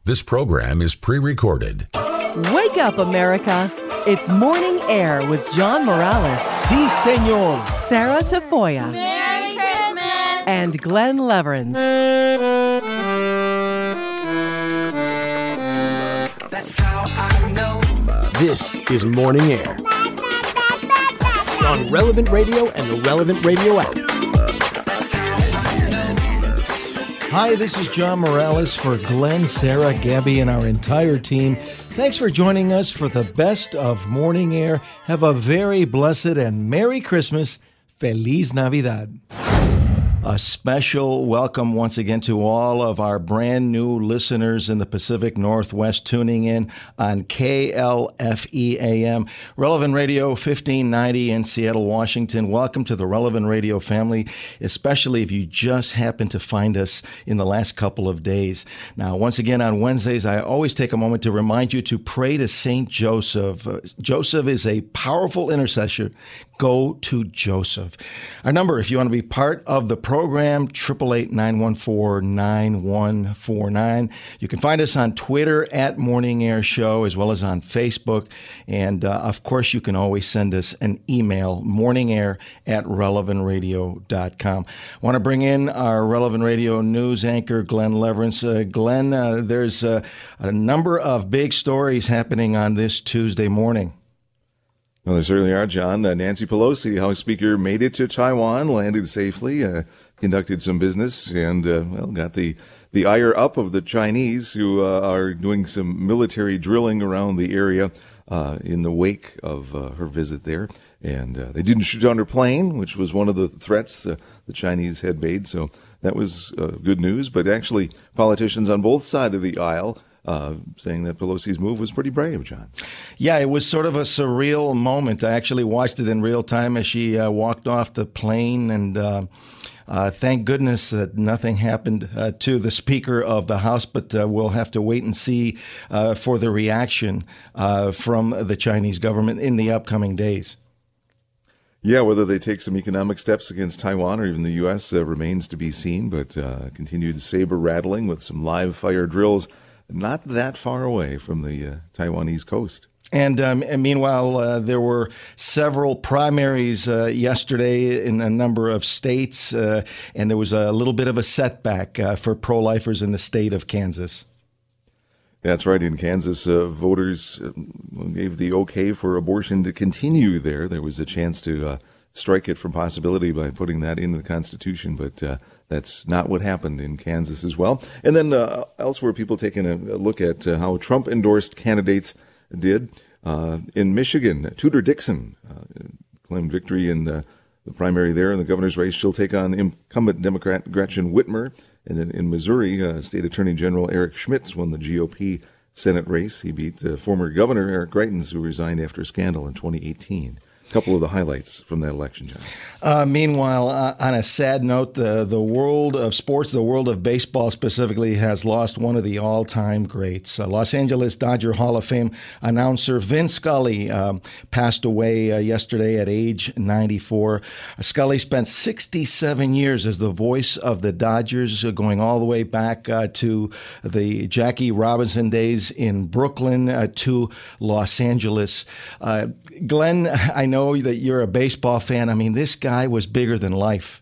This program is pre-recorded. Wake up, America. It's Morning Air with John Morales. Si, senor. Sarah Tafoya. Merry Christmas. And Glenn Leverins. That's how I know. This is Morning Air on Relevant Radio and the Relevant Radio app. Hi, this is John Morales for Glenn, Sarah, Gabby, and our entire team. Thanks for joining us for the best of Morning Air. Have a very blessed and Merry Christmas. Feliz Navidad. A special welcome once again to all of our brand new listeners in the Pacific Northwest tuning in on KLFE AM, Relevant Radio 1590 in Seattle, Washington. Welcome to the Relevant Radio family, especially if you just happen to find us in the last couple of days. Now, once again, on Wednesdays, I always take a moment to remind you to pray to St. Joseph. Joseph is a powerful intercessor. Go to Joseph. Our number, if you want to be part of the program, 888-914-9149. You can find us on Twitter at Morning Air Show, as well as on Facebook. And, of course, you can always send us an email, morningair@relevantradio.com. I want to bring in our Relevant Radio news anchor, Glenn Leverins. Glenn, there's a number of big stories happening on this Tuesday morning. Well, there certainly are, John. Nancy Pelosi, House Speaker, made it to Taiwan, landed safely, conducted some business, and got the ire up of the Chinese, who are doing some military drilling around the area in the wake of her visit there. And they didn't shoot down her plane, which was one of the threats the Chinese had made. So that was good news. But actually, politicians on both sides of the aisle saying that Pelosi's move was pretty brave, John. Yeah, it was sort of a surreal moment. I actually watched it in real time as she walked off the plane, and thank goodness that nothing happened to the Speaker of the House, but we'll have to wait and see for the reaction from the Chinese government in the upcoming days. Yeah, whether they take some economic steps against Taiwan or even the U.S. Remains to be seen, but continued saber rattling with some live fire drills not that far away from the Taiwanese coast. And meanwhile, there were several primaries yesterday in a number of states, and there was a little bit of a setback for pro-lifers in the state of Kansas. That's right. In Kansas, voters gave the okay for abortion to continue there. There was a chance to strike it from possibility by putting that into the Constitution, but that's not what happened in Kansas as well. And then elsewhere, people taking a look at how Trump-endorsed candidates did. In Michigan, Tudor Dixon claimed victory in the primary there in the governor's race. She'll take on incumbent Democrat Gretchen Whitmer. And then in Missouri, State Attorney General Eric Schmitt won the GOP Senate race. He beat former Governor Eric Greitens, who resigned after a scandal in 2018. A couple of the highlights from that election, John. Meanwhile, on a sad note, the world of sports, the world of baseball specifically, has lost one of the all-time greats. Los Angeles Dodger Hall of Fame announcer Vin Scully passed away yesterday at age 94. Scully spent 67 years as the voice of the Dodgers, going all the way back to the Jackie Robinson days in Brooklyn to Los Angeles. Glenn, I know that you're a baseball fan. I mean, this guy was bigger than life.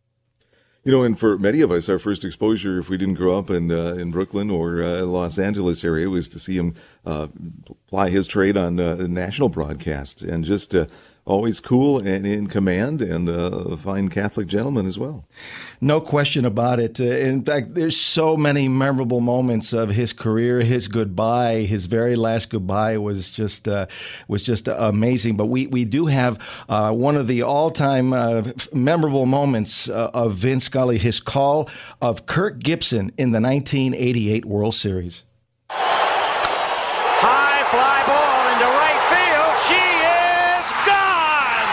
You know, and for many of us, our first exposure, if we didn't grow up in Brooklyn or Los Angeles area, was to see him ply his trade on national broadcasts, and just always cool and in command, and a fine Catholic gentleman as well. No question about it. In fact, there's so many memorable moments of his career. His goodbye, his very last goodbye, was just amazing. But we do have one of the all-time memorable moments of Vin Scully, his call of Kirk Gibson in the 1988 World Series. High fly ball into right field. She is gone!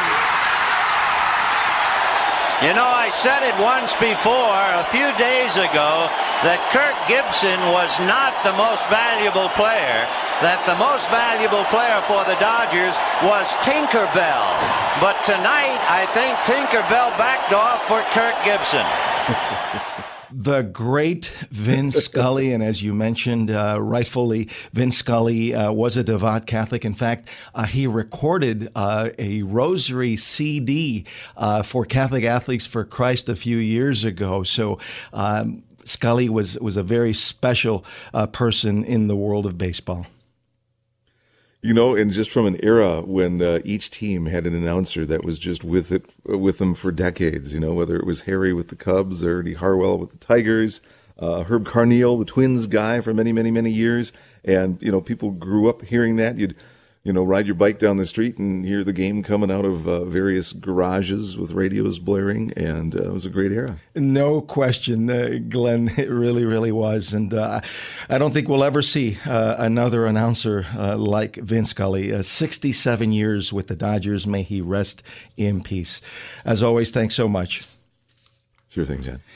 You know, I said it once before, a few days ago, that Kirk Gibson was not the most valuable player, that the most valuable player for the Dodgers was Tinkerbell. But tonight, I think Tinkerbell backed off for Kirk Gibson. The great Vin Scully, and as you mentioned, rightfully, Vin Scully was a devout Catholic. In fact, he recorded a rosary CD for Catholic Athletes for Christ a few years ago. So Scully was a very special person in the world of baseball. You know, and just from an era when each team had an announcer that was just with them for decades, you know, whether it was Harry with the Cubs or Ernie Harwell with the Tigers, Herb Carneal, the Twins guy for many, many, many years. And, you know, people grew up hearing that. You'd, you know, ride your bike down the street and hear the game coming out of various garages with radios blaring, and it was a great era. No question, Glenn, it really, really was. And I don't think we'll ever see another announcer like Vin Scully. 67 years with the Dodgers. May he rest in peace. As always, thanks so much. Sure thing, John.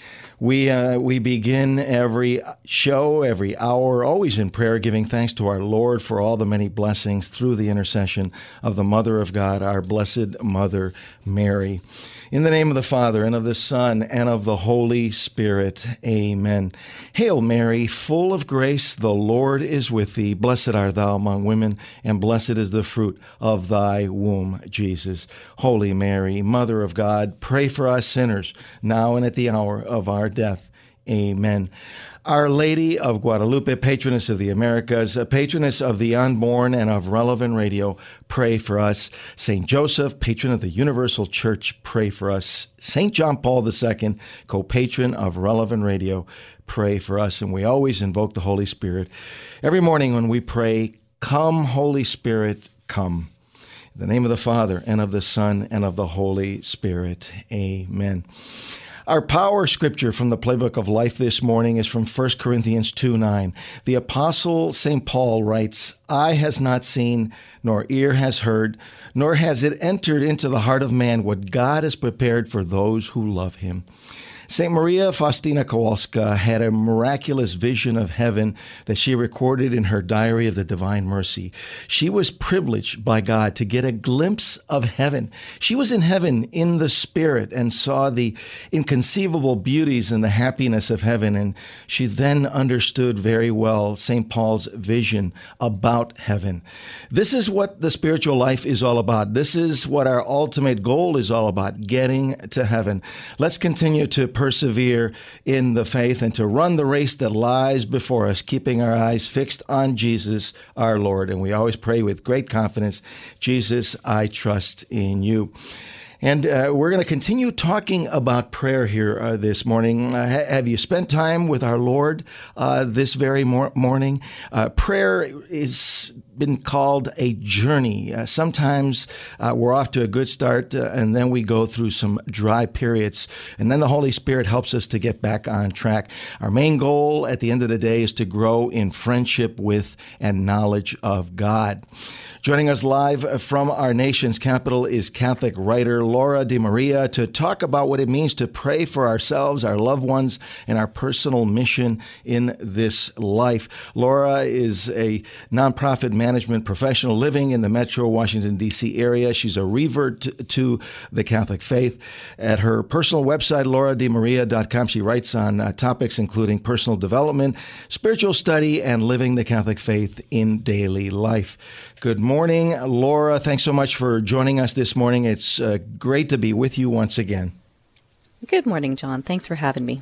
We begin every show, every hour, always in prayer, giving thanks to our Lord for all the many blessings through the intercession of the Mother of God, our Blessed Mother Mary. In the name of the Father, and of the Son, and of the Holy Spirit. Amen. Hail Mary, full of grace, the Lord is with thee. Blessed art thou among women, and blessed is the fruit of thy womb, Jesus. Holy Mary, Mother of God, pray for us sinners, now and at the hour of our death. Amen. Our Lady of Guadalupe, patroness of the Americas, patroness of the unborn and of Relevant Radio, pray for us. St. Joseph, patron of the Universal Church, pray for us. St. John Paul II, co-patron of Relevant Radio, pray for us. And we always invoke the Holy Spirit. Every morning when we pray, come, Holy Spirit, come. In the name of the Father, and of the Son, and of the Holy Spirit. Amen. Our power scripture from the Playbook of Life this morning is from 1 Corinthians 2:9. The Apostle St. Paul writes, "Eye has not seen, nor ear has heard, nor has it entered into the heart of man what God has prepared for those who love him." St. Maria Faustina Kowalska had a miraculous vision of heaven that she recorded in her Diary of the Divine Mercy. She was privileged by God to get a glimpse of heaven. She was in heaven in the Spirit and saw the inconceivable beauties and the happiness of heaven. And she then understood very well St. Paul's vision about heaven. This is what the spiritual life is all about. This is what our ultimate goal is all about, getting to heaven. Let's continue to persevere in the faith and to run the race that lies before us, keeping our eyes fixed on Jesus, our Lord. And we always pray with great confidence, Jesus, I trust in you. And we're going to continue talking about prayer here this morning. Have you spent time with our Lord this very morning? Prayer is been called a journey. Sometimes we're off to a good start and then we go through some dry periods, and then the Holy Spirit helps us to get back on track. Our main goal at the end of the day is to grow in friendship with and knowledge of God. Joining us live from our nation's capital is Catholic writer Laura DeMaria to talk about what it means to pray for ourselves, our loved ones, and our personal mission in this life. Laura is a nonprofit management professional living in the Metro Washington, D.C. area. She's a revert to the Catholic faith. At her personal website, laurademaria.com, she writes on topics including personal development, spiritual study, and living the Catholic faith in daily life. Good morning, Laura. Thanks so much for joining us this morning. It's great to be with you once again. Good morning, John. Thanks for having me.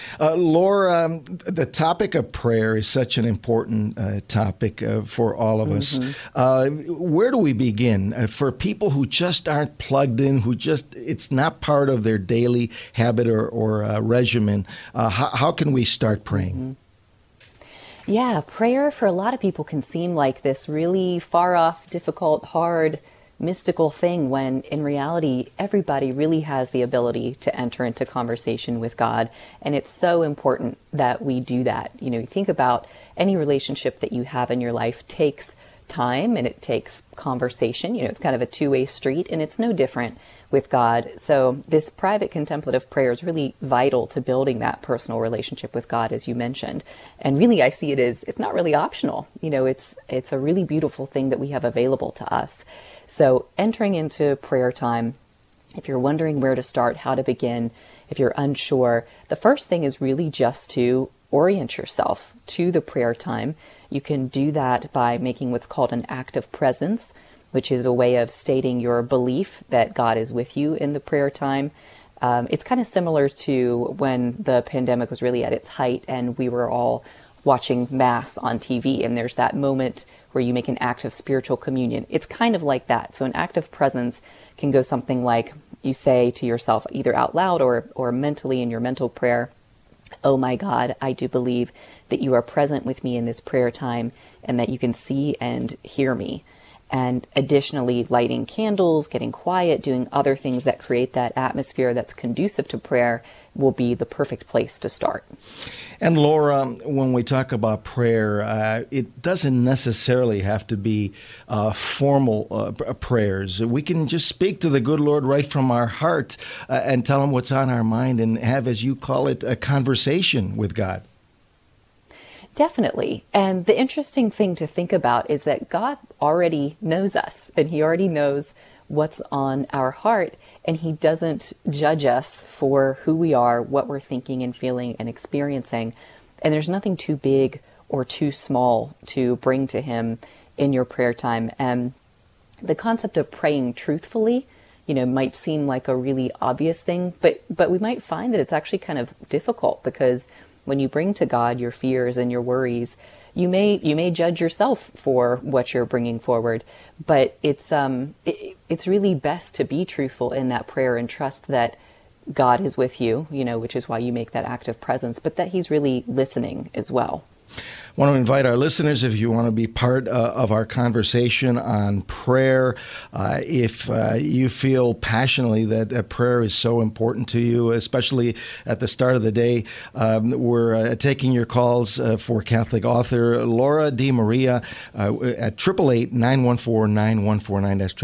Laura, the topic of prayer is such an important topic for all of us. Where do we begin? For people who just aren't plugged in, it's not part of their daily habit or regimen, how can we start praying? Yeah, prayer for a lot of people can seem like this really far off, difficult, hard, mystical thing when in reality, everybody really has the ability to enter into conversation with God. And it's so important that we do that. You know, think about any relationship that you have in your life takes time and it takes conversation. You know, it's kind of a two-way street, and it's no different with God. So this private contemplative prayer is really vital to building that personal relationship with God, as you mentioned. And really, I see it as, it's not really optional. You know, it's a really beautiful thing that we have available to us. So entering into prayer time, if you're wondering where to start, how to begin, if you're unsure, the first thing is really just to orient yourself to the prayer time. You can do that by making what's called an act of presence, which is a way of stating your belief that God is with you in the prayer time. It's kind of similar to when the pandemic was really at its height and we were all watching Mass on TV, and there's that moment where you make an act of spiritual communion. It's kind of like that. So an act of presence can go something like you say to yourself, either out loud or mentally in your mental prayer, "Oh my God, I do believe that you are present with me in this prayer time and that you can see and hear me." And additionally, lighting candles, getting quiet, doing other things that create that atmosphere that's conducive to prayer will be the perfect place to start. And Laura, when we talk about prayer, it doesn't necessarily have to be formal prayers. We can just speak to the good Lord right from our heart and tell him what's on our mind and have, as you call it, a conversation with God. Definitely. And the interesting thing to think about is that God already knows us, and he already knows what's on our heart, and he doesn't judge us for who we are, what we're thinking and feeling and experiencing. And there's nothing too big or too small to bring to him in your prayer time. And the concept of praying truthfully, might seem like a really obvious thing, but we might find that it's actually kind of difficult, because when you bring to God your fears and your worries, you may judge yourself for what you're bringing forward, but it's really best to be truthful in that prayer and trust that God is with you, which is why you make that act of presence, but that he's really listening as well. I want to invite our listeners, if you want to be part of our conversation on prayer, if you feel passionately that prayer is so important to you, especially at the start of the day, we're taking your calls for Catholic author Laura DiMaria at 888-914-9149. That's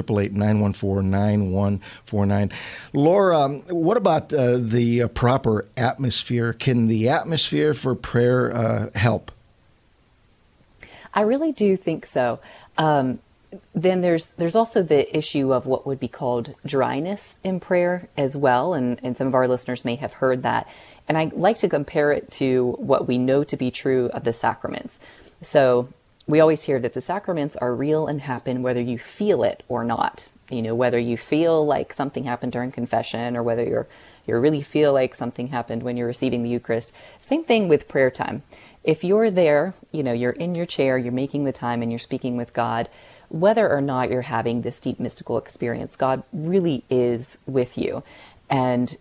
888-914-9149. Laura, what about the proper atmosphere? Can the atmosphere for prayer help? I really do think so. Then there's also the issue of what would be called dryness in prayer as well, and some of our listeners may have heard that. And I like to compare it to what we know to be true of the sacraments. So we always hear that the sacraments are real and happen whether you feel it or not. Whether you feel like something happened during confession or whether you really feel like something happened when you're receiving the Eucharist. Same thing with prayer time. If you're there, you're in your chair, you're making the time and you're speaking with God, whether or not you're having this deep mystical experience, God really is with you. And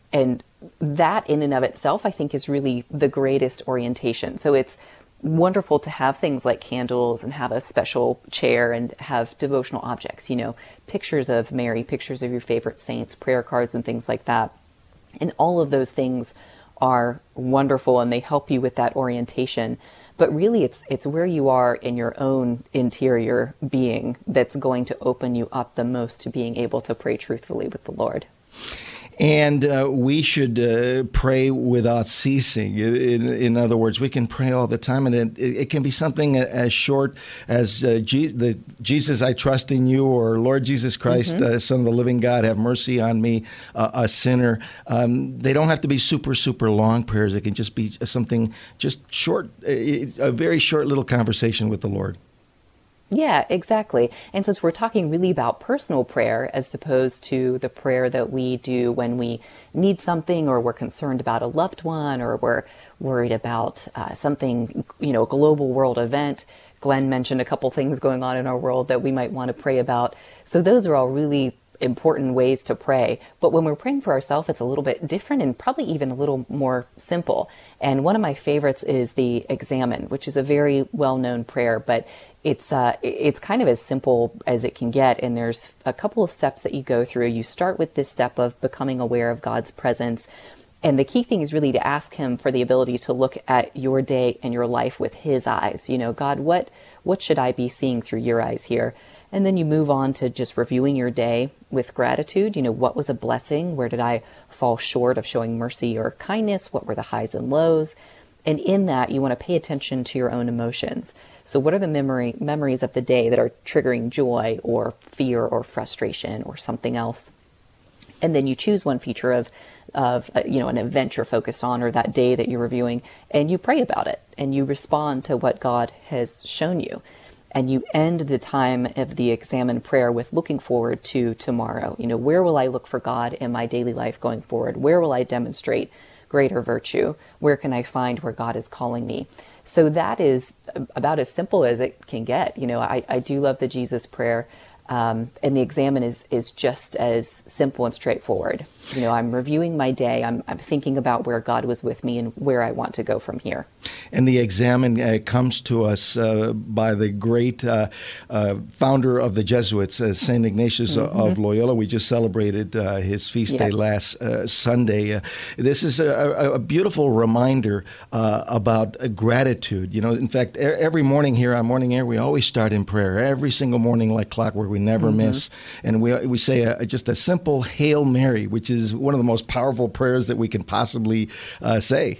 that in and of itself, I think, is really the greatest orientation. So it's wonderful to have things like candles and have a special chair and have devotional objects, pictures of Mary, pictures of your favorite saints, prayer cards and things like that. And all of those things are wonderful and they help you with that orientation. But really it's where you are in your own interior being that's going to open you up the most to being able to pray truthfully with the Lord. And we should pray without ceasing. In other words, we can pray all the time, and it can be something as short as Jesus, I trust in you, or Lord Jesus Christ, Son of the living God, have mercy on me, a sinner. They don't have to be super, super long prayers. It can just be something just short, a very short little conversation with the Lord. Yeah, exactly. And since we're talking really about personal prayer as opposed to the prayer that we do when we need something or we're concerned about a loved one or we're worried about something, a global world event, Glenn mentioned a couple things going on in our world that we might want to pray about. So those are all really important ways to pray. But when we're praying for ourselves, it's a little bit different and probably even a little more simple. And one of my favorites is the Examen, which is a very well-known prayer, but it's kind of as simple as it can get. And there's a couple of steps that you go through. You start with this step of becoming aware of God's presence. And the key thing is really to ask him for the ability to look at your day and your life with his eyes. God, what should I be seeing through your eyes here? And then you move on to just reviewing your day with gratitude. What was a blessing? Where did I fall short of showing mercy or kindness? What were the highs and lows? And in that, you want to pay attention to your own emotions. So what are the memories of the day that are triggering joy or fear or frustration or something else? And then you choose one feature of an event you're focused on or that day that you're reviewing, and you pray about it and you respond to what God has shown you. And you end the time of the examine prayer with looking forward to tomorrow. Where will I look for God in my daily life going forward? Where will I demonstrate greater virtue? Where can I find where God is calling me? So that is about as simple as it can get. I do love the Jesus prayer. And the examine is just as simple and straightforward. I'm reviewing my day. I'm thinking about where God was with me and where I want to go from here. And the examine comes to us by the great founder of the Jesuits, St. Ignatius of Loyola. We just celebrated his feast day last Sunday. This is a beautiful reminder about gratitude. In fact, every morning here on Morning Air, we always start in prayer. Every single morning, like clockwork, we never miss. And we say just a simple Hail Mary, which is one of the most powerful prayers that we can possibly say.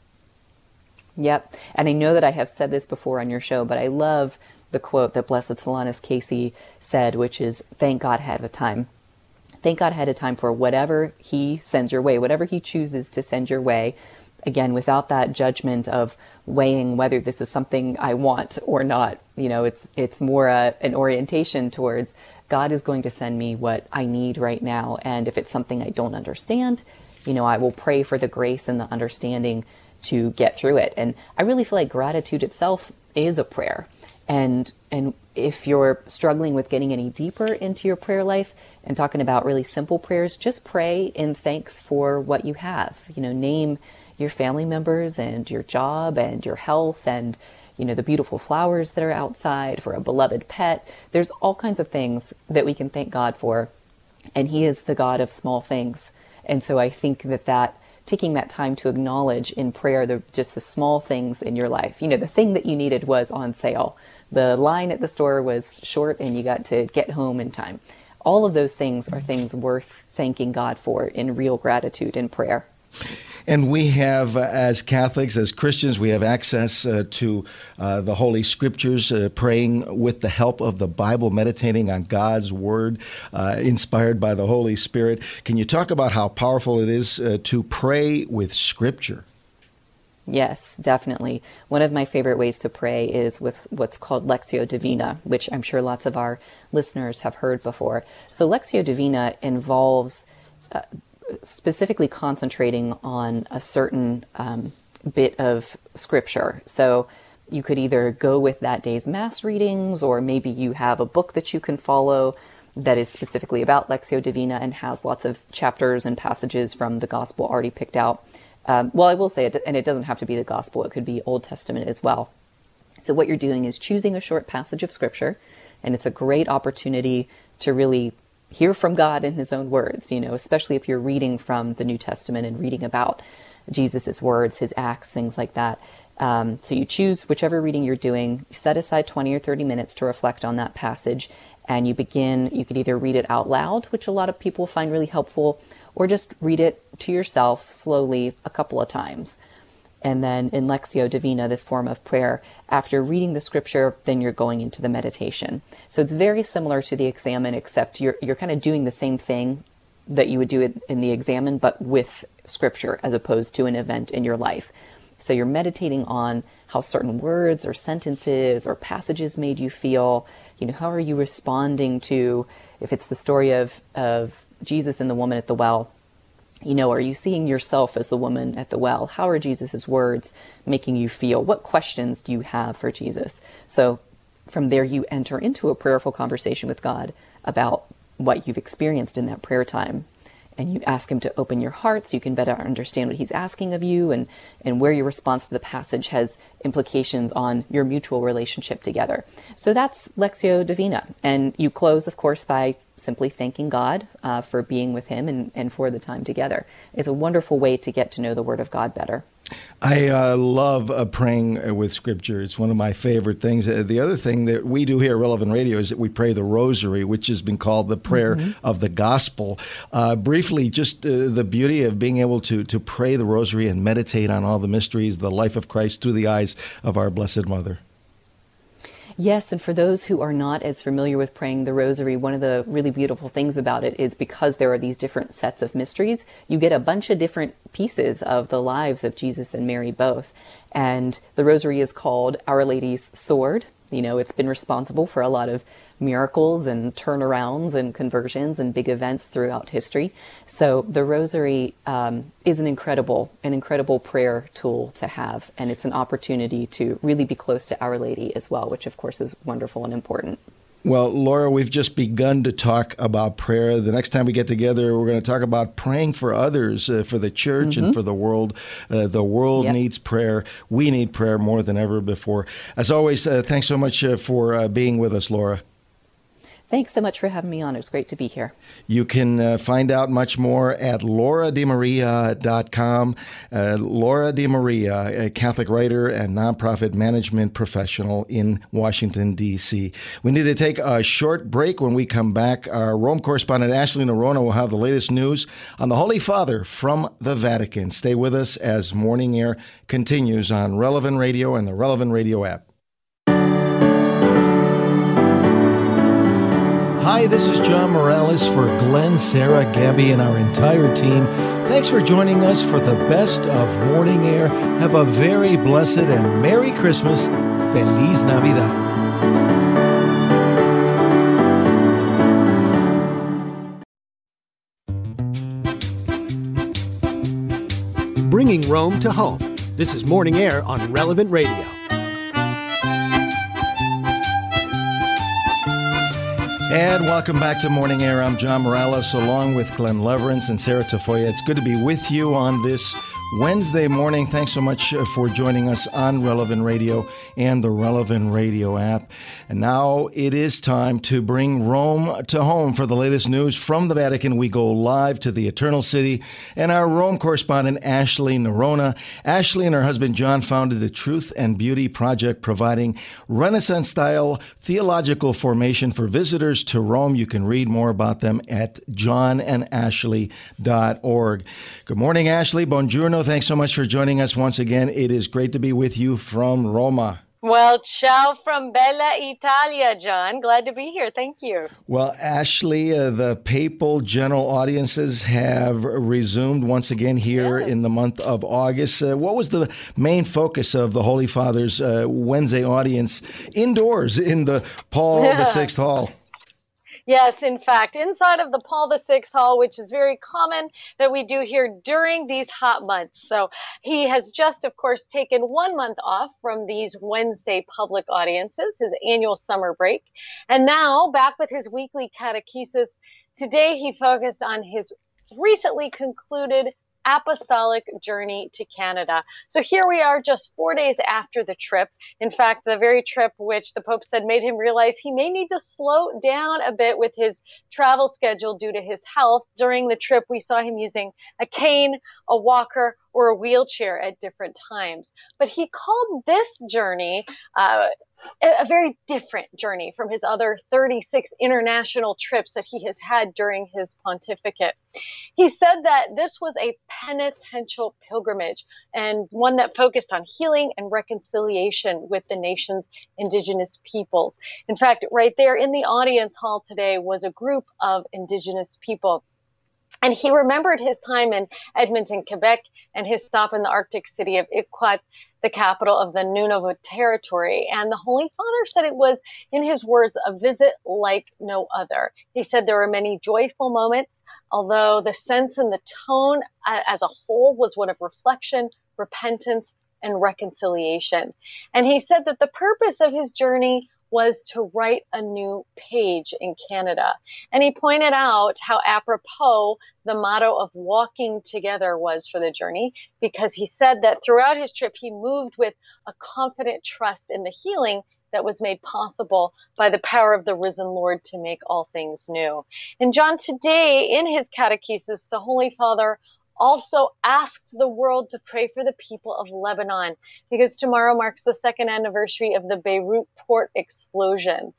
Yep. And I know that I have said this before on your show, but I love the quote that Blessed Solanus Casey said, which is, thank God ahead of time. Thank God ahead of time for whatever he sends your way, whatever he chooses to send your way. Again, without that judgment of weighing whether this is something I want or not. It's more an orientation towards God is going to send me what I need right now. And if it's something I don't understand, I will pray for the grace and the understanding to get through it. And I really feel like gratitude itself is a prayer. And if you're struggling with getting any deeper into your prayer life and talking about really simple prayers, just pray in thanks for what you have. Name your family members and your job and your health and, the beautiful flowers that are outside, for a beloved pet. There's all kinds of things that we can thank God for. And he is the God of small things. And so I think that taking that time to acknowledge in prayer just the small things in your life. The thing that you needed was on sale. The line at the store was short and you got to get home in time. All of those things are things worth thanking God for in real gratitude in prayer. And we have, as Catholics, as Christians, we have access to the Holy Scriptures, praying with the help of the Bible, meditating on God's Word, inspired by the Holy Spirit. Can you talk about how powerful it is to pray with Scripture? Yes, definitely. One of my favorite ways to pray is with what's called Lectio Divina, which I'm sure lots of our listeners have heard before. So Lectio Divina involves specifically concentrating on a certain bit of scripture. So you could either go with that day's mass readings, or maybe you have a book that you can follow that is specifically about Lectio Divina and has lots of chapters and passages from the gospel already picked out. Well, I will say it, and it doesn't have to be the gospel. It could be Old Testament as well. So what you're doing is choosing a short passage of scripture, and it's a great opportunity to really hear from God in his own words, especially if you're reading from the New Testament and reading about Jesus's words, his acts, things like that. So you choose whichever reading you're doing, set aside 20 or 30 minutes to reflect on that passage, and you could either read it out loud, which a lot of people find really helpful, or just read it to yourself slowly a couple of times. And then in Lectio Divina, this form of prayer, after reading the scripture, then you're going into the meditation. So it's very similar to the examine, except you're kind of doing the same thing that you would do in the examine, but with scripture as opposed to an event in your life. So you're meditating on how certain words or sentences or passages made you feel. How are you responding to, if it's the story of Jesus and the woman at the well, are you seeing yourself as the woman at the well? How are Jesus's words making you feel? What questions do you have for Jesus? So from there, you enter into a prayerful conversation with God about what you've experienced in that prayer time. And you ask him to open your heart so you can better understand what he's asking of you, and where your response to the passage has implications on your mutual relationship together. So that's Lectio Divina. And you close, of course, by simply thanking God for being with him and for the time together. It's a wonderful way to get to know the Word of God better. I love praying with Scripture. It's one of my favorite things. The other thing that we do here at Relevant Radio is that we pray the Rosary, which has been called the prayer of the gospel. Briefly, just the beauty of being able to pray the Rosary and meditate on all the mysteries, the life of Christ through the eyes of our Blessed Mother. Yes, and for those who are not as familiar with praying the rosary, one of the really beautiful things about it is because there are these different sets of mysteries, you get a bunch of different pieces of the lives of Jesus and Mary both. And the rosary is called Our Lady's Sword. You know, it's been responsible for a lot of miracles and turnarounds and conversions and big events throughout history. So the rosary is an incredible prayer tool to have, and it's an opportunity to really be close to Our Lady as well, which of course is wonderful and important. Well, Laura, we've just begun to talk about prayer. The next time we get together, we're going to talk about praying for others, for the church and for the world. The world needs prayer. We need prayer more than ever before. As always, thanks so much for being with us, Laura. Thanks so much for having me on. It was great to be here. You can find out much more at laurademaria.com. Laura DeMaria, a Catholic writer and nonprofit management professional in Washington, D.C. We need to take a short break. When we come back, our Rome correspondent Ashley Noronha will have the latest news on the Holy Father from the Vatican. Stay with us as Morning Air continues on Relevant Radio and the Relevant Radio app. Hi, this is John Morales for Glenn, Sarah, Gabby, and our entire team. Thanks for joining us for the best of Morning Air. Have a very blessed and Merry Christmas. Feliz Navidad. Bringing Rome to home. This is Morning Air on Relevant Radio. And welcome back to Morning Air. I'm John Morales, along with Glenn Leverance and Sarah Tafoya. It's good to be with you on this Wednesday morning. Thanks so much for joining us on Relevant Radio and the Relevant Radio app. And now it is time to bring Rome to home. For the latest news from the Vatican, we go live to the Eternal City and our Rome correspondent, Ashley Noronha. Ashley and her husband, John, founded the Truth and Beauty Project, providing Renaissance-style theological formation for visitors to Rome. You can read more about them at johnandashley.org. Good morning, Ashley. Buongiorno. Thanks so much for joining us once again. It is great to be with you from Roma. Well, ciao from Bella Italia, John. Glad to be here. Thank you. Well, Ashley, the papal general audiences have resumed once again here in the month of August. What was the main focus of the Holy Father's Wednesday audience indoors in the Paul VI Hall? Yes, in fact, inside of the Paul VI Hall, which is very common that we do here during these hot months. So he has just, of course, taken 1 month off from these Wednesday public audiences, his annual summer break. And now back with his weekly catechesis. Today he focused on his recently concluded apostolic journey to Canada. So here we are just 4 days after the trip. In fact, the very trip which the Pope said made him realize he may need to slow down a bit with his travel schedule due to his health. During the trip, we saw him using a cane, a walker, or a wheelchair at different times. But he called this journey a very different journey from his other 36 international trips that he has had during his pontificate. He said that this was a penitential pilgrimage and one that focused on healing and reconciliation with the nation's indigenous peoples. In fact, right there in the audience hall today was a group of indigenous people. And he remembered his time in Edmonton, Quebec, and his stop in the Arctic city of Iqaluit, the capital of the Nunavut territory. And the Holy Father said it was, in his words, a visit like no other. He said there were many joyful moments, although the sense and the tone as a whole was one of reflection, repentance, and reconciliation. And he said that the purpose of his journey was to write a new page in Canada. And he pointed out how apropos the motto of walking together was for the journey, because he said that throughout his trip, he moved with a confident trust in the healing that was made possible by the power of the risen Lord to make all things new. And John, today in his catechesis, the Holy Father also asked the world to pray for the people of Lebanon, because tomorrow marks the second anniversary of the Beirut port explosion.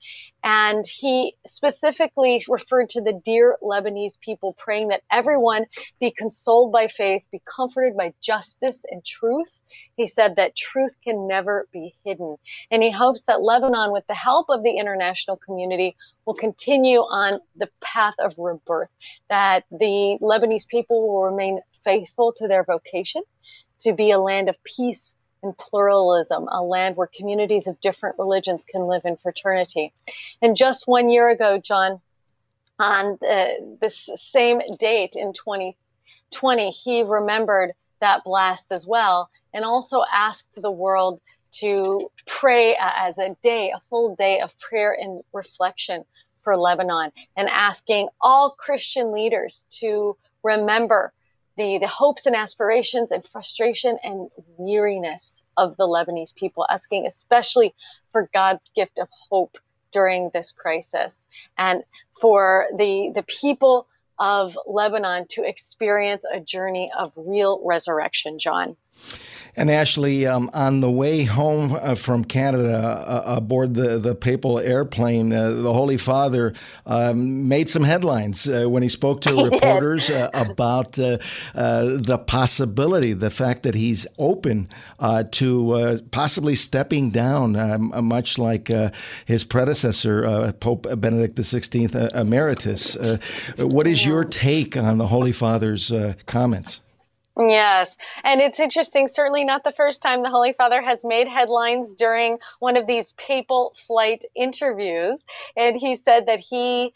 And he specifically referred to the dear Lebanese people, praying that everyone be consoled by faith, be comforted by justice and truth. He said that truth can never be hidden. And he hopes that Lebanon, with the help of the international community, will continue on the path of rebirth, that the Lebanese people will remain faithful to their vocation to be a land of peace and pluralism, a land where communities of different religions can live in fraternity. And just 1 year ago, John, on this same date in 2020, he remembered that blast as well, and also asked the world to pray as a full day of prayer and reflection for Lebanon, and asking all Christian leaders to remember the hopes and aspirations and frustration and weariness of the Lebanese people, asking especially for God's gift of hope during this crisis, and for the people of Lebanon to experience a journey of real resurrection, John. And Ashley, on the way home from Canada, aboard the papal airplane, the Holy Father made some headlines when he spoke to reporters about the possibility, the fact that he's open to possibly stepping down, much like his predecessor, Pope Benedict XVI Emeritus. What is your take on the Holy Father's comments? Yes. And it's interesting, certainly not the first time the Holy Father has made headlines during one of these papal flight interviews. And he said that he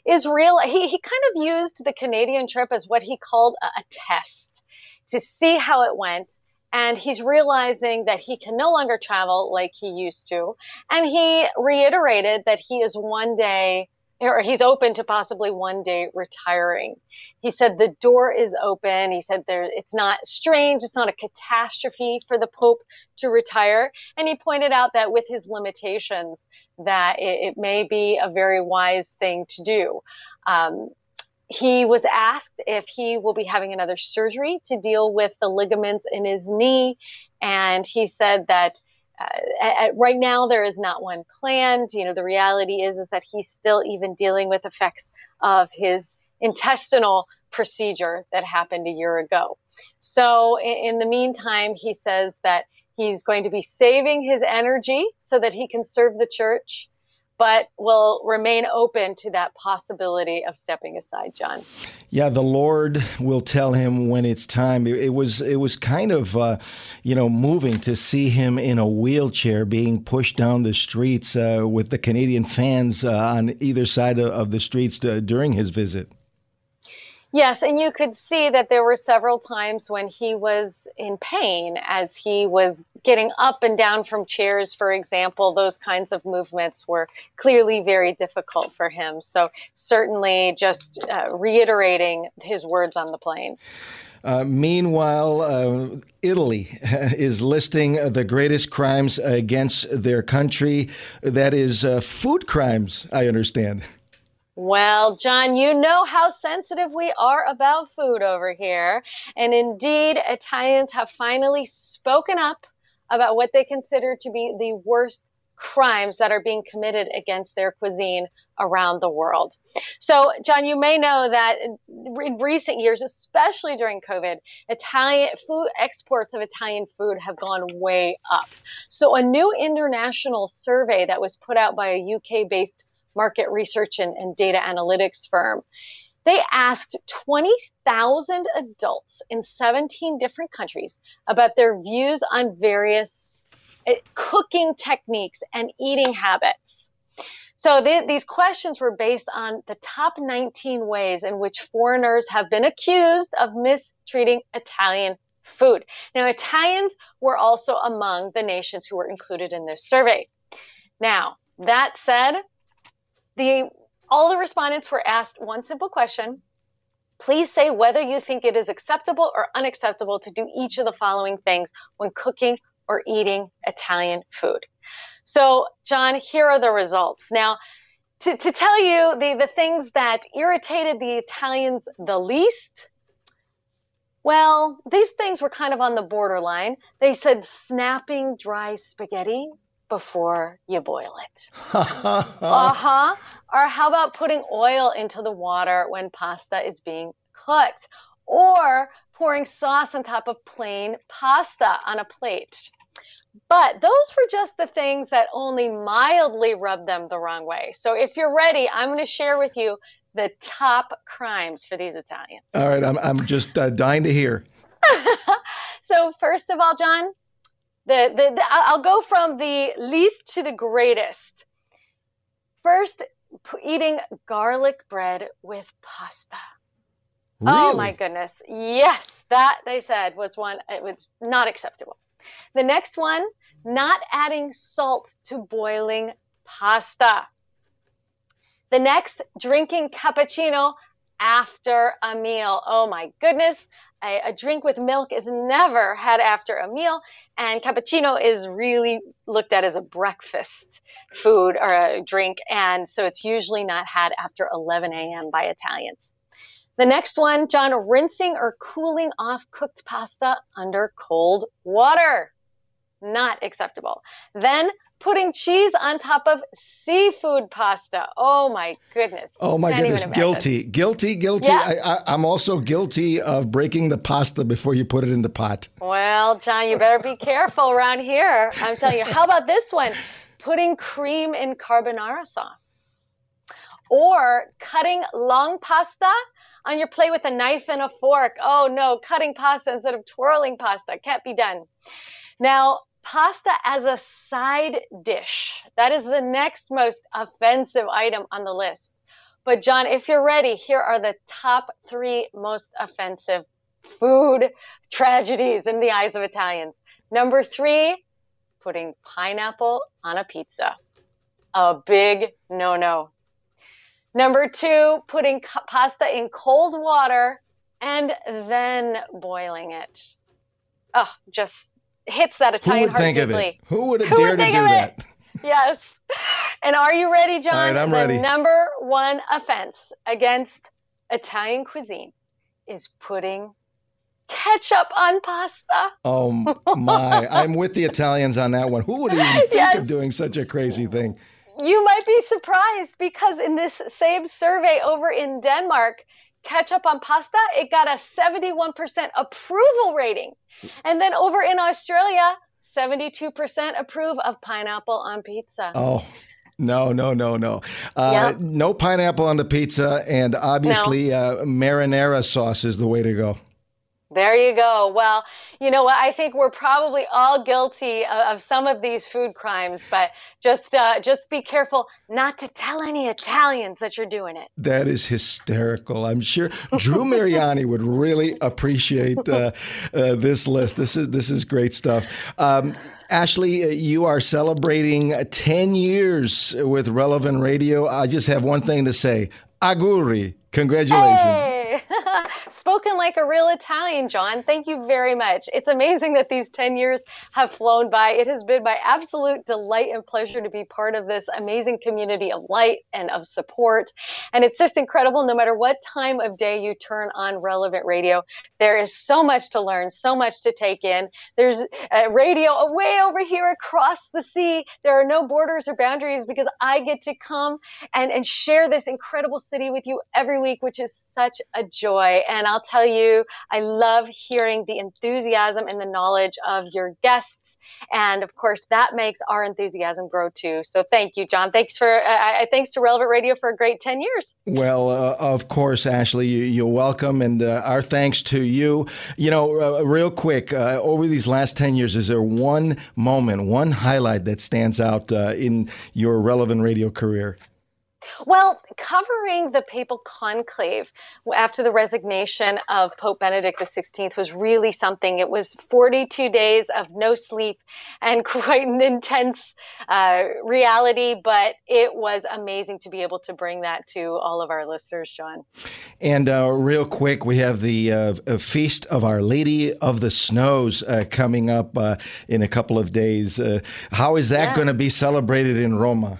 kind of used the Canadian trip as what he called a test to see how it went. And he's realizing that he can no longer travel like he used to. And he reiterated that he's open to possibly one day retiring. He said the door is open. He said it's not strange. It's not a catastrophe for the Pope to retire. And he pointed out that with his limitations, that it may be a very wise thing to do. He was asked if he will be having another surgery to deal with the ligaments in his knee. And he said that right now, there is not one planned. The reality is that he's still even dealing with effects of his intestinal procedure that happened a year ago. So in the meantime, he says that he's going to be saving his energy so that he can serve the church, but will remain open to that possibility of stepping aside, John. Yeah, the Lord will tell him when it's time. It was kind of, moving to see him in a wheelchair being pushed down the streets with the Canadian fans on either side of the streets during his visit. Yes, and you could see that there were several times when he was in pain as he was getting up and down from chairs, for example. Those kinds of movements were clearly very difficult for him. So certainly just reiterating his words on the plane. Meanwhile, Italy is listing the greatest crimes against their country. That is food crimes, I understand. Well, John, you know how sensitive we are about food over here. And indeed, Italians have finally spoken up about what they consider to be the worst crimes that are being committed against their cuisine around the world. So, John, you may know that in recent years, especially during COVID, Italian food exports of Italian food have gone way up. So a new international survey that was put out by a UK-based market research and data analytics firm, they asked 20,000 adults in 17 different countries about their views on various cooking techniques and eating habits. So these questions were based on the top 19 ways in which foreigners have been accused of mistreating Italian food. Now, Italians were also among the nations who were included in this survey. Now, that said, all the respondents were asked one simple question. Please say whether you think it is acceptable or unacceptable to do each of the following things when cooking or eating Italian food. So, John, here are the results. Now, to tell you the things that irritated the Italians the least, well, these things were kind of on the borderline. They said snapping dry spaghetti, before you boil it. Uh-huh. Or how about putting oil into the water when pasta is being cooked? Or pouring sauce on top of plain pasta on a plate. But those were just the things that only mildly rubbed them the wrong way. So if you're ready, I'm going to share with you the top crimes for these Italians. All right, I'm just dying to hear. So first of all, John, I'll go from the least to the greatest. First, eating garlic bread with pasta. Really? Oh my goodness. Yes, that they said was one, it was not acceptable. The next one, not adding salt to boiling pasta. The next, drinking cappuccino after a meal. Oh my goodness. A drink with milk is never had after a meal, and cappuccino is really looked at as a breakfast food or a drink, and so it's usually not had after 11 a.m. by Italians. The next one, John, rinsing or cooling off cooked pasta under cold water. Not acceptable. Then putting cheese on top of seafood pasta. Oh my goodness. Oh my goodness. Guilty. Yeah. I'm also guilty of breaking the pasta before you put it in the pot. Well, John, you better be careful around here. I'm telling you. How about this one? Putting cream in carbonara sauce. Or cutting long pasta on your plate with a knife and a fork. Oh no, cutting pasta instead of twirling pasta. Can't be done. Now, pasta as a side dish. That is the next most offensive item on the list. But John, if you're ready, here are the top 3 most offensive food tragedies in the eyes of Italians. Number 3, putting pineapple on a pizza. A big no-no. Number 2, putting pasta in cold water and then boiling it. Oh, just hits that Italian heart deeply. Who would think of it? Who would have dared to do that? Yes. And are you ready, John? All right, I'm ready. The number 1 offense against Italian cuisine is putting ketchup on pasta. Oh my. I'm with the Italians on that one. Who would even think of doing such a crazy thing? You might be surprised because in this same survey over in Denmark, ketchup on pasta, it got a 71% approval rating. And then over in Australia, 72% approve of pineapple on pizza. Oh, no. No pineapple on the pizza, and obviously marinara sauce is the way to go. There you go. Well, you know what? I think we're probably all guilty of some of these food crimes, but just be careful not to tell any Italians that you're doing it. That is hysterical. I'm sure Drew Mariani would really appreciate this list. This is great stuff. Ashley, you are celebrating 10 years with Relevant Radio. I just have one thing to say. Auguri. Congratulations. Hey. Spoken like a real Italian, John. Thank you very much. It's amazing that these 10 years have flown by. It has been my absolute delight and pleasure to be part of this amazing community of light and of support. And it's just incredible. No matter what time of day you turn on Relevant Radio, there is so much to learn, so much to take in. There's radio way over here across the sea. There are no borders or boundaries because I get to come and share this incredible city with you every week, which is such a joy. And I'll tell you, I love hearing the enthusiasm and the knowledge of your guests. And of course, that makes our enthusiasm grow too. So thank you, John. Thanks to Relevant Radio for a great 10 years. Well, of course, Ashley, you're welcome. And our thanks to you. You know, real quick, over these last 10 years, is there one moment, one highlight that stands out in your Relevant Radio career? Well, covering the papal conclave after the resignation of Pope Benedict XVI was really something. It was 42 days of no sleep and quite an intense reality, but it was amazing to be able to bring that to all of our listeners, Sean. And real quick, we have the Feast of Our Lady of the Snows coming up in a couple of days. How is that going to be celebrated in Roma?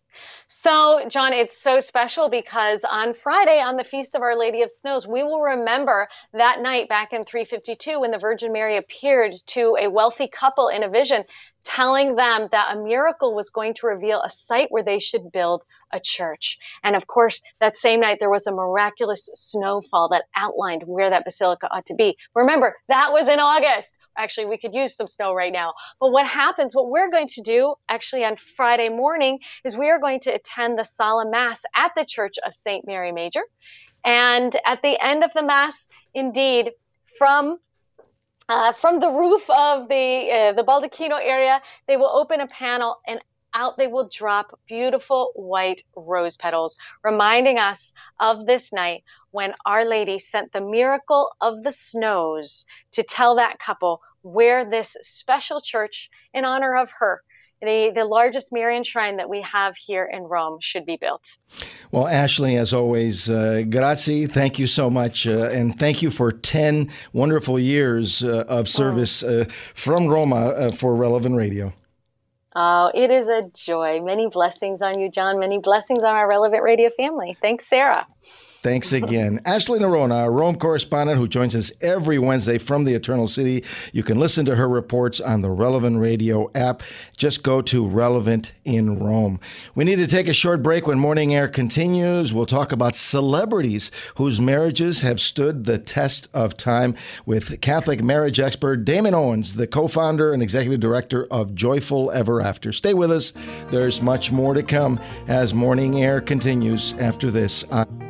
So, John, it's so special because on Friday, on the Feast of Our Lady of Snows, we will remember that night back in 352 when the Virgin Mary appeared to a wealthy couple in a vision. telling them that a miracle was going to reveal a site where they should build a church. And of course, that same night, there was a miraculous snowfall that outlined where that basilica ought to be. Remember, that was in August. Actually, we could use some snow right now. But what we're going to do actually on Friday morning is we are going to attend the solemn mass at the Church of St. Mary Major. And at the end of the mass, indeed, from the roof of the Baldacchino area, they will open a panel and out they will drop beautiful white rose petals, reminding us of this night when Our Lady sent the miracle of the snows to tell that couple where this special church in honor of her, the largest Marian shrine that we have here in Rome, should be built. Well, Ashley, as always, grazie. Thank you so much. And thank you for 10 wonderful years of service from Roma for Relevant Radio. Oh, it is a joy. Many blessings on you, John. Many blessings on our Relevant Radio family. Thanks, Sarah. Thanks again. Ashley Nerona, our Rome correspondent who joins us every Wednesday from the Eternal City. You can listen to her reports on the Relevant Radio app. Just go to Relevant in Rome. We need to take a short break. When Morning Air continues, we'll talk about celebrities whose marriages have stood the test of time with Catholic marriage expert Damon Owens, the co-founder and executive director of Joyful Ever After. Stay with us. There's much more to come as Morning Air continues after this.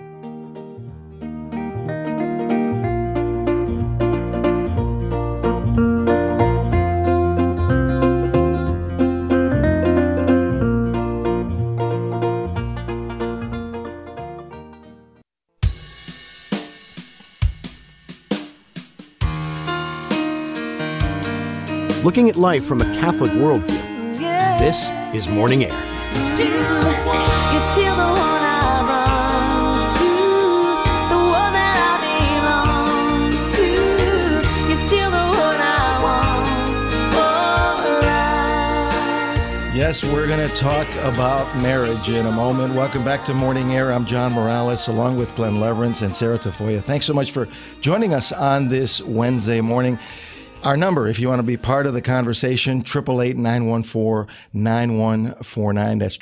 Looking at life from a Catholic worldview. This is Morning Air. You're still the one I run to, the one that I belong to. You're still the one I want for life. Yes, we're going to talk about marriage in a moment. Welcome back to Morning Air. I'm John Morales, along with Glenn Leverance and Sarah Tafoya. Thanks so much for joining us on this Wednesday morning. Our number, if you want to be part of the conversation, 888-914-9149. That's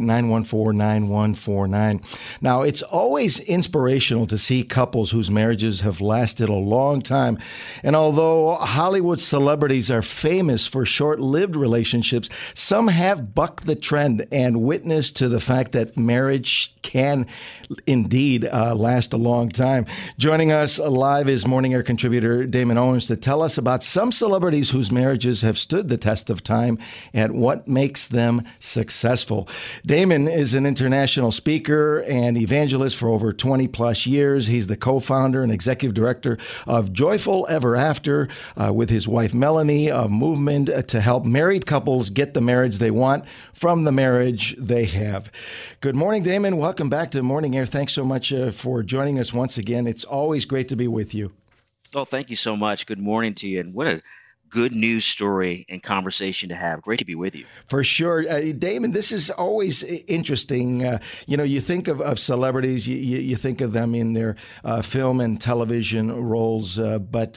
888-914-9149. Now, it's always inspirational to see couples whose marriages have lasted a long time. And although Hollywood celebrities are famous for short-lived relationships, some have bucked the trend and witnessed to the fact that marriage can indeed last a long time. Joining us live is Morning Air contributor Damon Owens to tell us about some celebrities whose marriages have stood the test of time and what makes them successful. Damon is an international speaker and evangelist for over 20 plus years. He's the co-founder and executive director of Joyful Ever After with his wife Melanie, a movement to help married couples get the marriage they want from the marriage they have. Good morning, Damon. Welcome back to Morning Air. Thanks so much for joining us once again. It's always great to be with you. Oh, thank you so much. Good morning to you. And what a good news story and conversation to have. Great to be with you. For sure. Damon, this is always interesting. You think of celebrities, you think of them in their film and television roles, but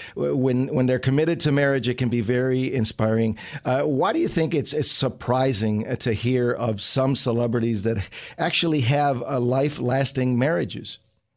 when they're committed to marriage, it can be very inspiring. Why do you think it's surprising to hear of some celebrities that actually have life-lasting marriages?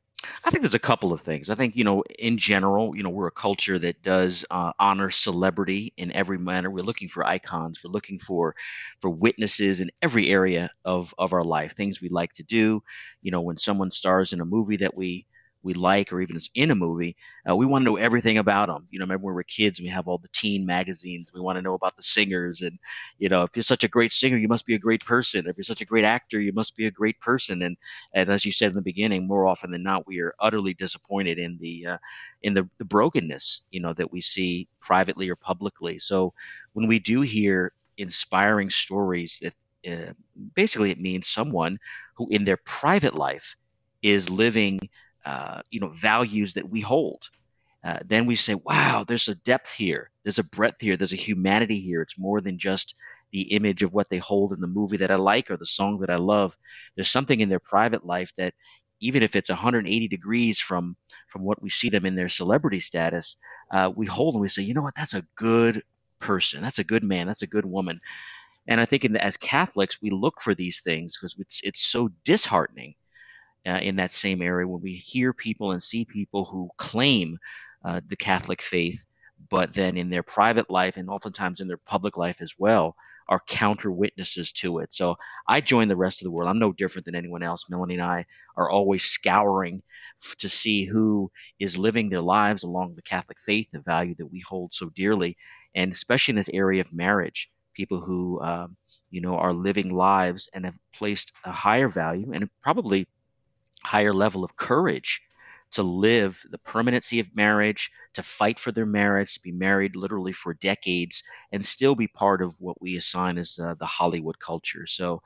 I think there's a couple of things. I think, in general, we're a culture that does honor celebrity in every manner. We're looking for icons. We're looking for witnesses in every area of our life, things we like to do. When someone stars in a movie that we like, or even is in a movie, we want to know everything about them. Remember when we were kids and we have all the teen magazines, we want to know about the singers. And, if you're such a great singer, you must be a great person. If you're such a great actor, you must be a great person. And as you said in the beginning, more often than not, we are utterly disappointed in the brokenness, that we see privately or publicly. So when we do hear inspiring stories, that basically it means someone who in their private life is living values that we hold. Then we say, wow, there's a depth here. There's a breadth here. There's a humanity here. It's more than just the image of what they hold in the movie that I like or the song that I love. There's something in their private life that, even if it's 180 degrees from what we see them in their celebrity status, we hold and we say, you know what, that's a good person. That's a good man. That's a good woman. And I think as Catholics, we look for these things because it's so disheartening in that same area when we hear people and see people who claim the Catholic faith, but then in their private life and oftentimes in their public life as well, are counter witnesses to it. So I join the rest of the world. I'm no different than anyone else. Melanie and I are always scouring to see who is living their lives along the Catholic faith, the value that we hold so dearly, and especially in this area of marriage, people who are living lives and have placed a higher value and probably higher level of courage to live the permanency of marriage, to fight for their marriage, to be married literally for decades, and still be part of what we assign as the Hollywood culture. So,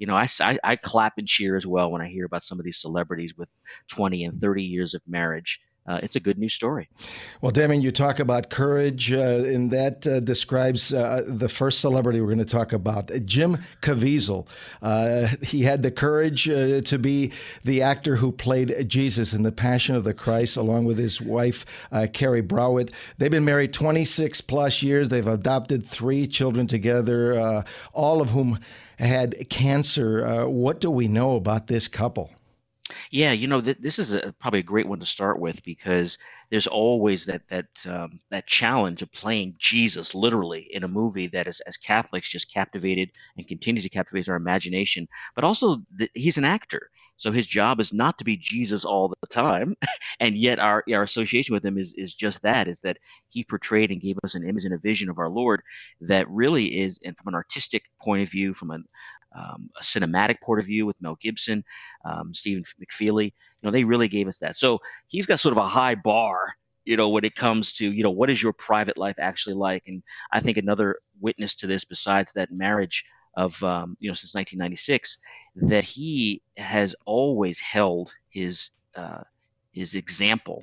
I clap and cheer as well when I hear about some of these celebrities with 20 and 30 years of marriage. It's a good news story. Well, Damon, you talk about courage, and that describes the first celebrity we're going to talk about, Jim Caviezel. He had the courage to be the actor who played Jesus in The Passion of the Christ, along with his wife, Carrie Browett. They've been married 26 plus years. They've adopted 3 children together, all of whom had cancer. What do we know about this couple? Yeah, this is probably a great one to start with because there's always that challenge of playing Jesus literally in a movie that is, as Catholics, just captivated and continues to captivate our imagination. But also, he's an actor, so his job is not to be Jesus all the time, and yet our association with him is just that: is that he portrayed and gave us an image and a vision of our Lord that really is, and from an artistic point of view, from a cinematic point of view with Mel Gibson, Stephen McFeely, they really gave us that. So he's got sort of a high bar, when it comes to, what is your private life actually like? And I think another witness to this, besides that marriage of, since 1996, that he has always held his example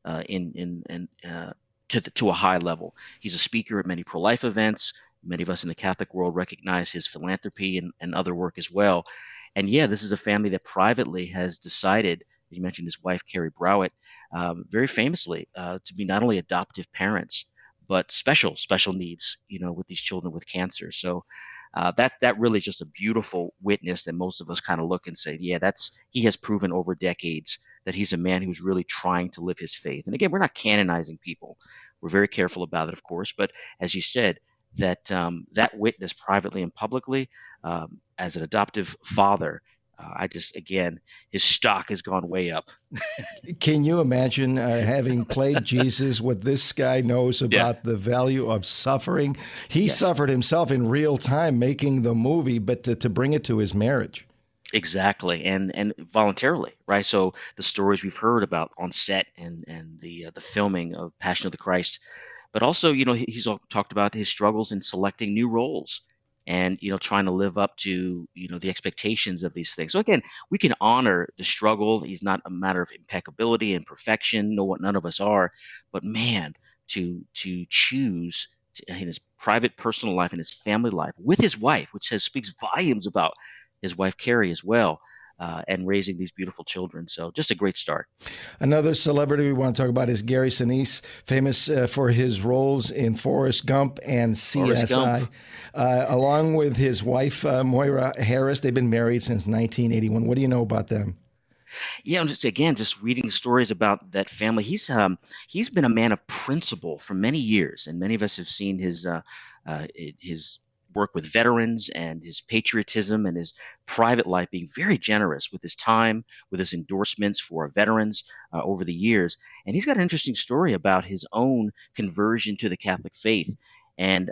to a high level. He's a speaker at many pro-life events. Many of us in the Catholic world recognize his philanthropy and other work as well. And yeah, this is a family that privately has decided, you mentioned his wife, Carrie Browett, very famously, to be not only adoptive parents, but special needs, with these children with cancer. So that really is just a beautiful witness that most of us kind of look and say, yeah, he has proven over decades that he's a man who's really trying to live his faith. And again, we're not canonizing people. We're very careful about it, of course. But as you said, that witness privately and publicly, as an adoptive father, his stock has gone way up. Can you imagine having played Jesus, what this guy knows about the value of suffering? He suffered himself in real time making the movie, but to bring it to his marriage. Exactly, and voluntarily, right? So the stories we've heard about on set and the filming of Passion of the Christ. But also, he's talked about his struggles in selecting new roles and, trying to live up to, the expectations of these things. So again, we can honor the struggle. He's not a matter of impeccability and perfection. No, none of us are. But man, to choose in his private personal life and his family life with his wife, which speaks volumes about his wife, Carrie, as well. And raising these beautiful children. So just a great start. Another celebrity we want to talk about is Gary Sinise, famous for his roles in Forrest Gump and CSI. Along with his wife, Moira Harris, they've been married since 1981. What do you know about them? Yeah, just reading stories about that family. He's been a man of principle for many years, and many of us have seen his work with veterans and his patriotism and his private life, being very generous with his time, with his endorsements for veterans over the years. And he's got an interesting story about his own conversion to the Catholic faith. And,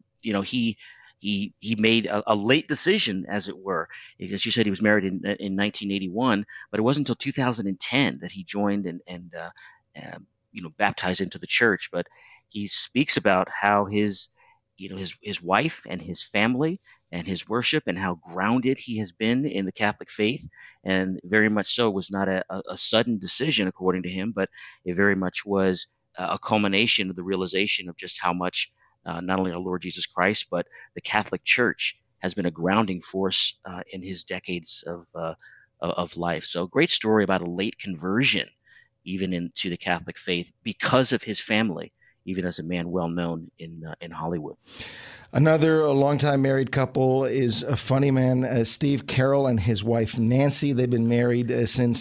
he made a late decision, as it were. As you said, he was married in 1981, but it wasn't until 2010 that he joined and baptized into the church. But he speaks about how his wife and his family and his worship and how grounded he has been in the Catholic faith, and very much so was not a sudden decision, according to him, but it very much was a culmination of the realization of just how much not only our Lord Jesus Christ, but the Catholic Church has been a grounding force in his decades of life. So great story about a late conversion, even into the Catholic faith, because of his family even as a man well known in Hollywood. Another longtime married couple is a funny man, Steve Carell and his wife Nancy. They've been married since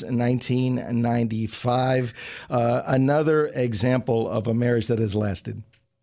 1995. Another example of a marriage that has lasted.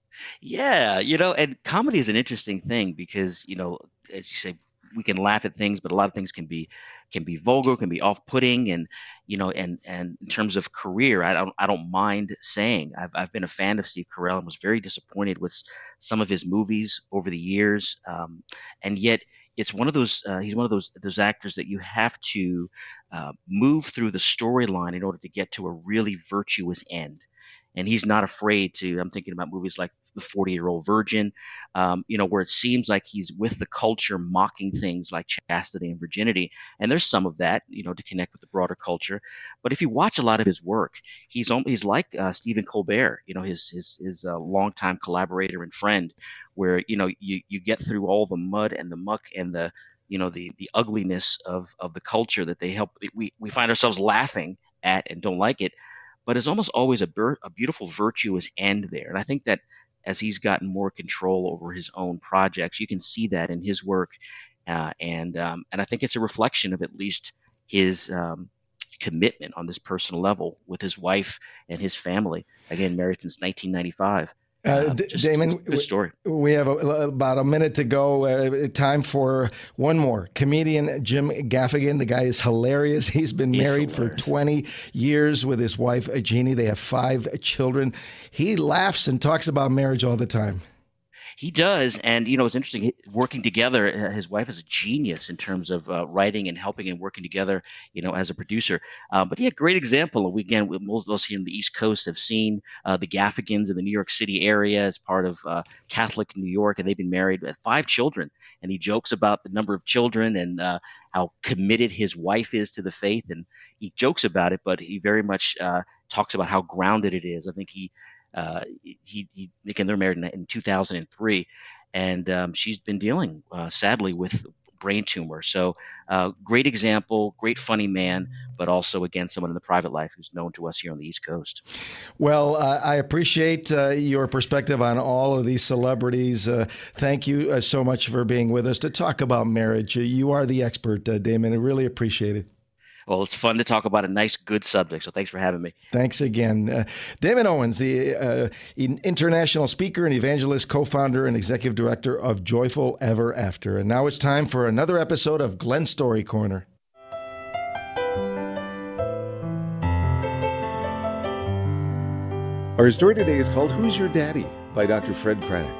Yeah, and comedy is an interesting thing because, as you say, we can laugh at things, but a lot of things can be vulgar, can be off-putting, and and in terms of career, I don't mind saying I've been a fan of Steve Carell and was very disappointed with some of his movies over the years, and yet it's one of those he's one of those actors that you have to move through the storyline in order to get to a really virtuous end. And he's not afraid to. I'm thinking about movies like The 40-Year-Old Virgin, where it seems like he's with the culture, mocking things like chastity and virginity. And there's some of that, to connect with the broader culture. But if you watch a lot of his work, he's like Stephen Colbert, his longtime collaborator and friend, where you get through all the mud and the muck and the ugliness of the culture that they help. We find ourselves laughing at and don't like it. But it's almost always a beautiful, virtuous end there. And I think that as he's gotten more control over his own projects, you can see that in his work. And I think it's a reflection of at least his commitment on this personal level with his wife and his family. Again, married since 1995. Damon, good story. We have about a minute to go. Time for one more. Comedian Jim Gaffigan. The guy is hilarious. He's been married for 20 years with his wife, Jeannie. They have 5 children. He laughs and talks about marriage all the time. He does, and it's interesting working together. His wife is a genius in terms of writing and helping and working together, as a producer. But yeah, great example. Again, most of us here in the East Coast have seen the Gaffigans in the New York City area as part of Catholic New York, and they've been married with 5 children. And he jokes about the number of children and how committed his wife is to the faith, and he jokes about it, but he very much talks about how grounded it is. I think they're married in 2003, and she's been dealing sadly with brain tumor. So great example, great funny man, but also again someone in the private life who's known to us here on the East Coast. Well, I appreciate your perspective on all of these celebrities. Thank you so much for being with us to talk about marriage. You are the expert, Damon. I really appreciate it. Well, it's fun to talk about a nice, good subject, so thanks for having me. Thanks again. Damon Owens, the international speaker and evangelist, co-founder and executive director of Joyful Ever After. And now it's time for another episode of Glenn Story Corner. Our story today is called Who's Your Daddy? By Dr. Fred Craddock.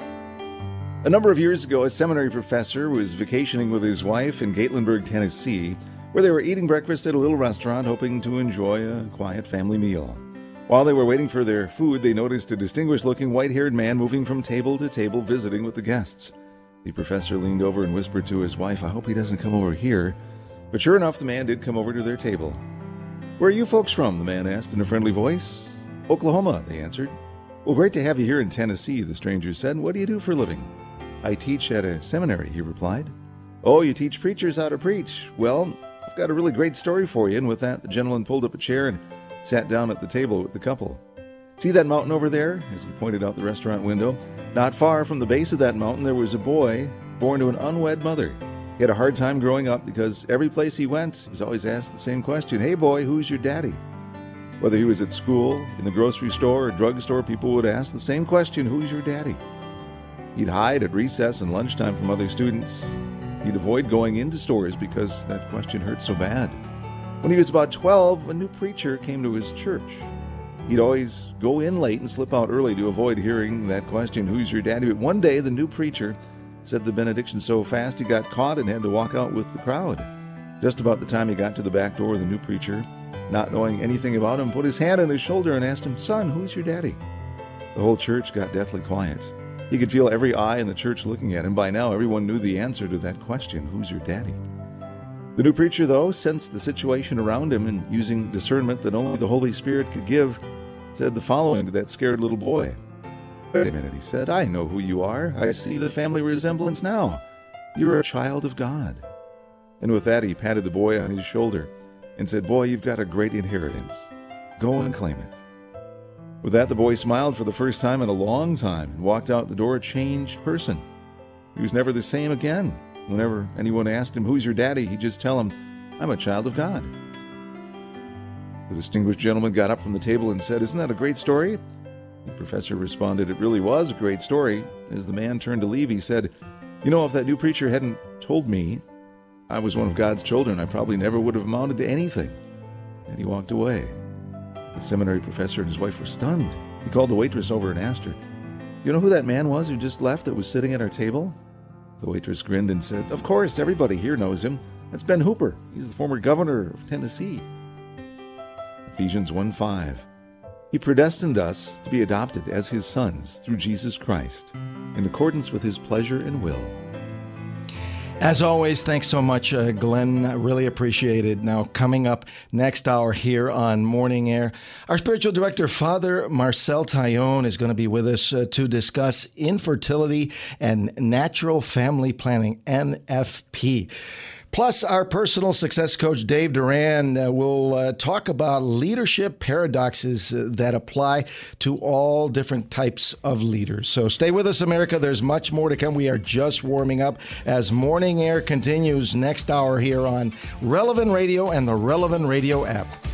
A number of years ago, a seminary professor was vacationing with his wife in Gatlinburg, Tennessee, where they were eating breakfast at a little restaurant, hoping to enjoy a quiet family meal. While they were waiting for their food, they noticed a distinguished-looking white-haired man moving from table to table, visiting with the guests. The professor leaned over and whispered to his wife, "I hope he doesn't come over here." But sure enough, the man did come over to their table. "Where are you folks from?" the man asked in a friendly voice. "Oklahoma," they answered. "Well, great to have you here in Tennessee," the stranger said. "What do you do for a living?" "I teach at a seminary," he replied. "Oh, you teach preachers how to preach. Well, I've got a really great story for you." And with that, the gentleman pulled up a chair and sat down at the table with the couple. "See that mountain over there?" as he pointed out the restaurant window. "Not far from the base of that mountain, there was a boy born to an unwed mother. He had a hard time growing up because every place he went, he was always asked the same question, 'Hey boy, who's your daddy?' Whether he was at school, in the grocery store, or drugstore, people would ask the same question, 'Who's your daddy?' He'd hide at recess and lunchtime from other students. He'd avoid going into stores because that question hurt so bad. When he was about 12, a new preacher came to his church. He'd always go in late and slip out early to avoid hearing that question, 'Who's your daddy?' But one day, the new preacher said the benediction so fast he got caught and had to walk out with the crowd. Just about the time he got to the back door, the new preacher, not knowing anything about him, put his hand on his shoulder and asked him, 'Son, who's your daddy?' The whole church got deathly quiet. He could feel every eye in the church looking at him. By now, everyone knew the answer to that question, 'Who's your daddy?' The new preacher, though, sensed the situation around him and, using discernment that only the Holy Spirit could give, said the following to that scared little boy. "Wait a minute," he said. "I know who you are. I see the family resemblance now. You're a child of God." And with that, he patted the boy on his shoulder and said, "Boy, you've got a great inheritance. Go and claim it." With that, the boy smiled for the first time in a long time and walked out the door a changed person. He was never the same again. Whenever anyone asked him, "Who's your daddy?" he'd just tell them, "I'm a child of God." The distinguished gentleman got up from the table and said, "Isn't that a great story?" The professor responded, "It really was a great story." As the man turned to leave, he said, "You know, if that new preacher hadn't told me I was one of God's children, I probably never would have amounted to anything." And he walked away. The seminary professor and his wife were stunned. He called the waitress over and asked her, "You know who that man was who just left that was sitting at our table?" The waitress grinned and said, "Of course, everybody here knows him. That's Ben Hooper. He's the former governor of Tennessee." Ephesians 1:5. He predestined us to be adopted as his sons through Jesus Christ, in accordance with his pleasure and will. As always, thanks so much, Glenn. I really appreciate it. Now, coming up next hour here on Morning Air, our spiritual director, Father Marcel Taillon, is going to be with us to discuss infertility and natural family planning, NFP. Plus, our personal success coach, Dave Duran, will talk about leadership paradoxes that apply to all different types of leaders. So stay with us, America. There's much more to come. We are just warming up as Morning Air continues next hour here on Relevant Radio and the Relevant Radio app.